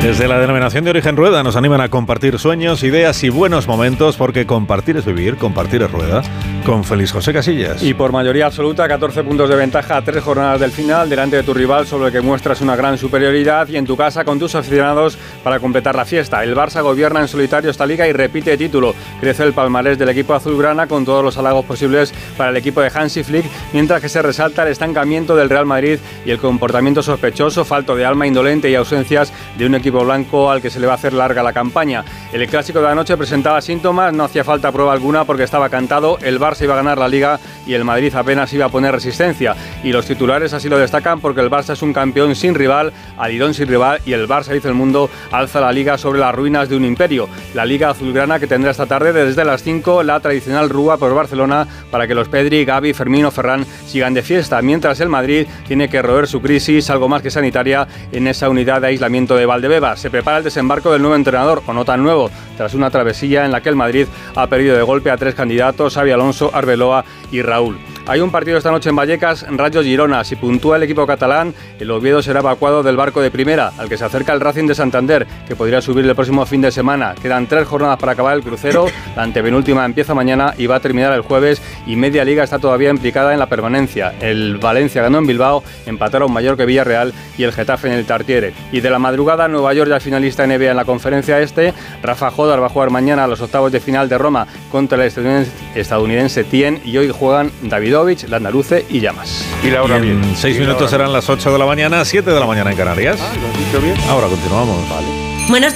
Desde la denominación de origen Rueda nos animan a compartir sueños, ideas y buenos momentos, porque compartir es vivir, compartir es Rueda, con Félix José Casillas. Y por mayoría absoluta, 14 puntos de ventaja a 3 jornadas del final, delante de tu rival, sobre el que muestras una gran superioridad, y en tu casa con tus aficionados para completar la fiesta. El Barça gobierna en solitario esta liga y repite título. Crece el palmarés del equipo azulgrana con todos los halagos posibles para el equipo de Hansi Flick, mientras que se resalta el estancamiento del Real Madrid y el comportamiento sospechoso, falto de alma, indolente y ausencias de un equipo blanco al que se le va a hacer larga la campaña. El clásico de anoche presentaba síntomas, no hacía falta prueba alguna porque estaba cantado, el Barça iba a ganar la Liga y el Madrid apenas iba a poner resistencia. Y los titulares así lo destacan porque el Barça es un campeón sin rival, alidón sin rival, y el Barça, dice El Mundo, alza la Liga sobre las ruinas de un imperio. La Liga azulgrana que tendrá esta tarde desde las 5 la tradicional rúa por Barcelona para que los Pedri, Gavi, Fermín o Ferran sigan de fiesta, mientras el Madrid tiene que roer su crisis, algo más que sanitaria, en esa unidad de aislamiento de Valdebebas. Se prepara el desembarco del nuevo entrenador, o no tan nuevo, tras una travesía en la que el Madrid ha perdido de golpe a 3 candidatos, Xabi Alonso, Arbeloa y Raúl. Hay un partido esta noche en Vallecas, Rayo Girona. Si puntúa el equipo catalán, el Oviedo será evacuado del barco de primera, al que se acerca el Racing de Santander, que podría subir el próximo fin de semana. Quedan 3 jornadas para acabar el crucero, la antepenúltima empieza mañana y va a terminar el jueves, y media liga está todavía implicada en la permanencia. El Valencia ganó en Bilbao, empataron Mallorca y Villarreal y el Getafe en el Tartiere. Y de la madrugada, Nueva York ya finalista NBA en la conferencia este. Rafa Jodar va a jugar mañana a los octavos de final de Roma contra el estadounidense Tien, y hoy juegan Davidovich, Landaluce y Llamas. Y la hora bien. En 6 minutos serán las 8 de la mañana, 7 de la mañana en Canarias. ¿Lo has dicho bien? Ahora continuamos. Buenos